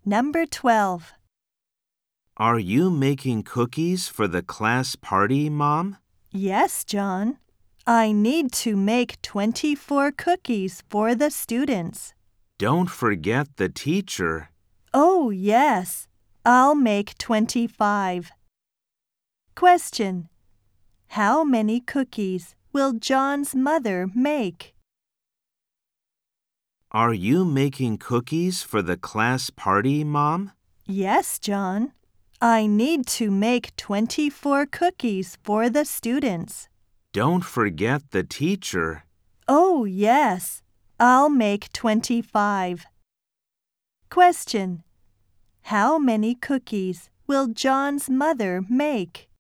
Number 12. Are you making cookies for the class party, Mom? Yes, John. I need to make 24 cookies for the students. Don't forget the teacher. Oh, yes. I'll make 25. Question. How many cookies will John's mother make? Are you making cookies for the class party, Mom? Yes, John. I need to make 24 cookies for the students. Don't forget the teacher. Oh, yes. I'll make 25. Question. How many cookies will John's mother make?